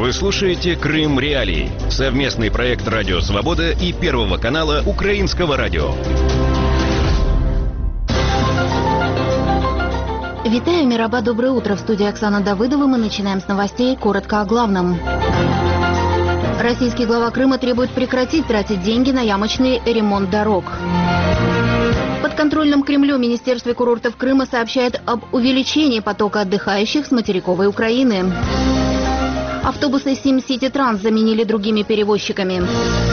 Вы слушаете «Крым Реалии» — совместный проект «Радио Свобода» и Первого канала Украинского радио. Витаю, Мираба, доброе утро. В студии Оксана Давыдова. Мы начинаем с новостей. Коротко о главном. Российский глава Крыма требует прекратить тратить деньги на ямочный ремонт дорог. Под контрольным Кремлю Министерство курортов Крыма сообщает об увеличении потока отдыхающих с материковой Украины. Автобусы SimCity Trans заменили другими перевозчиками.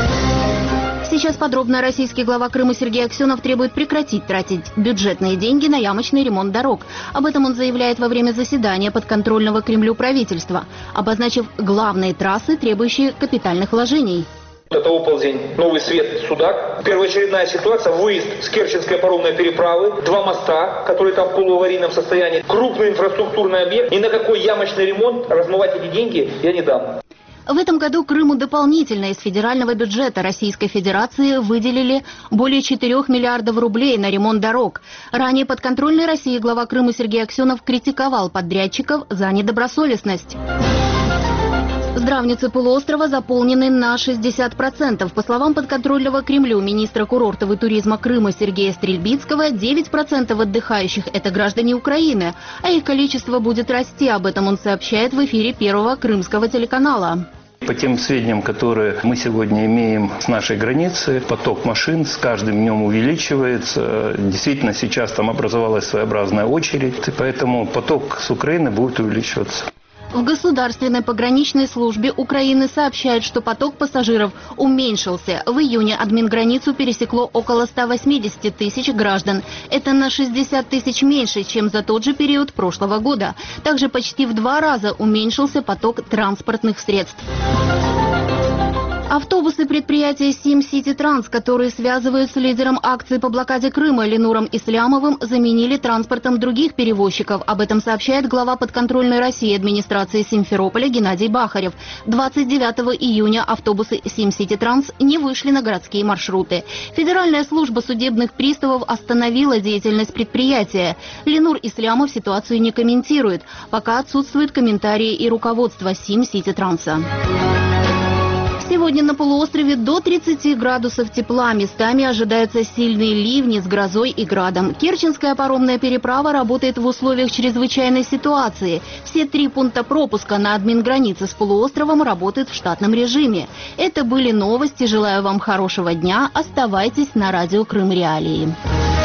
Сейчас подробно. Российский глава Крыма Сергей Аксенов требует прекратить тратить бюджетные деньги на ямочный ремонт дорог. Об этом он заявляет во время заседания подконтрольного Кремлю правительства, обозначив главные трассы, требующие капитальных вложений. Это Оползень, Новый Свет, Судак. Первоочередная ситуация – выезд с Керченской паромной переправы, 2 моста, которые там в полуаварийном состоянии, крупный инфраструктурный объект. Ни на какой ямочный ремонт размывать эти деньги я не дам. В этом году Крыму дополнительно из федерального бюджета Российской Федерации выделили более 4 миллиардов рублей на ремонт дорог. Ранее подконтрольный России глава Крыма Сергей Аксенов критиковал подрядчиков за недобросовестность. Здравницы полуострова заполнены на 60%. По словам подконтрольного Кремлю министра курортов и туризма Крыма Сергея Стрельбицкого, 9% отдыхающих – это граждане Украины, а их количество будет расти. Об этом он сообщает в эфире Первого крымского телеканала. По тем сведениям, которые мы сегодня имеем с нашей границы, поток машин с каждым днем увеличивается. Действительно, сейчас там образовалась своеобразная очередь, и поэтому поток с Украины будет увеличиваться. В Государственной пограничной службе Украины сообщают, что поток пассажиров уменьшился. В июне админграницу пересекло около 180 тысяч граждан. Это на 60 тысяч меньше, чем за тот же период прошлого года. Также почти в 2 раза уменьшился поток транспортных средств. Автобусы предприятия SimCity Trans, которые связывают с лидером акции по блокаде Крыма Ленуром Ислямовым, заменили транспортом других перевозчиков. Об этом сообщает глава подконтрольной России администрации Симферополя Геннадий Бахарев. 29 июня автобусы SimCity Trans не вышли на городские маршруты. Федеральная служба судебных приставов остановила деятельность предприятия. Ленур Ислямов ситуацию не комментирует. Пока отсутствуют комментарии и руководства SimCity Trans. Сегодня на полуострове до 30 градусов тепла. Местами ожидаются сильные ливни с грозой и градом. Керченская паромная переправа работает в условиях чрезвычайной ситуации. Все 3 пункта пропуска на админгранице с полуостровом работают в штатном режиме. Это были новости. Желаю вам хорошего дня. Оставайтесь на радио Крым Реалии.